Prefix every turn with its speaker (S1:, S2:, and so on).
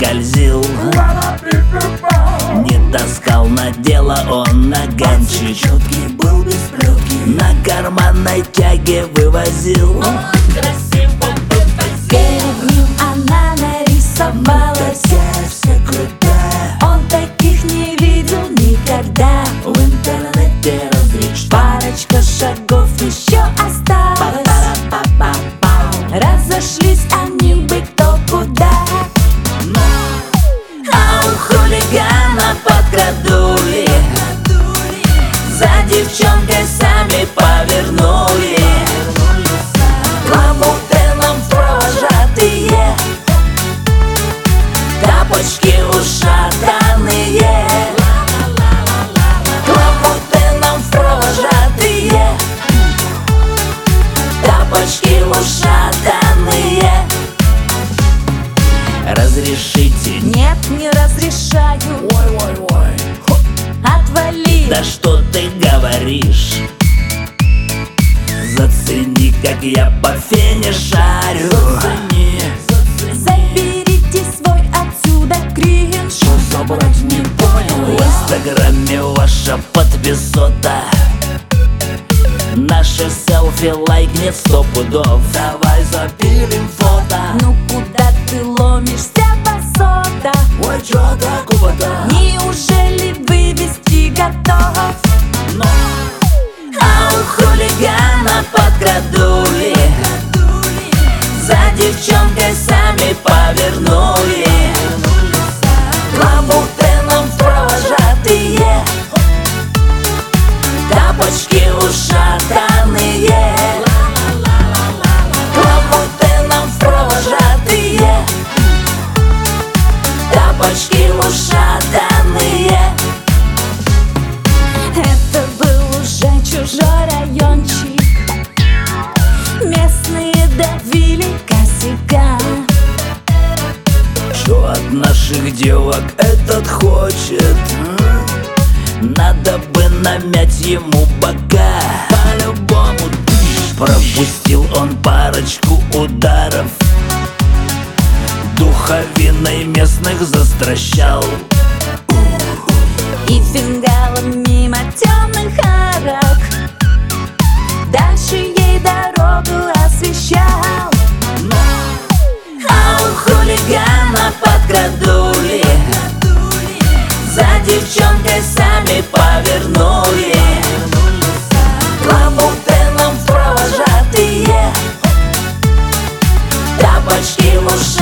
S1: скользил, не таскал на дело он наганчик,
S2: четкий был без плетки,
S1: на карманной тяге вывозил.
S3: Перед ним она нарисовалась,
S2: вся крутая,
S3: он таких не видел никогда.
S2: в интернете разречь.
S3: Парочка шагов еще осталось, разошлись они бы кто куда.
S1: А у хулигана подкрадули, за девчонкой сами повернули. Лабутеном провожатые, тапочки ушатанные. Лабутеном провожатые, тапочки ушатанные. Разрешите?
S3: Нет, не разрешаю,
S2: Ой-ой-ой,
S3: отвали.
S1: Да что ты говоришь? Зацени, как я по фене шарю.
S3: Заберите свой отсюда кринж.
S2: что забрать не
S1: В
S2: понял я.
S1: инстаграме ваша подписота, наше селфи лайкнет 100 пудов.
S2: Давай запилим фото.
S3: Ну куда ты ломишься, басота?
S2: Ой, чё так куда?
S3: Неужели вывести готов?
S1: А у хулигана подкрадули, за девчонкой сами повернули. Лабутеном провожатые, тапочки ушатанные. Лабутеном провожатые, тапочки ушатанные.
S3: Это был уже чужой райончик, местные давили косяка.
S1: Что от наших девок этот хочет? Надо бы намять ему бока. По-любому пропустил он парочку ударов, духовиной местных застращал.
S3: И фингалом мимо темных арок дальше ей дорогу освещал.
S1: А у хулигана подкрадули, за девчонкой сами повернули. Лабутеном провожатые, тапочки в ушах.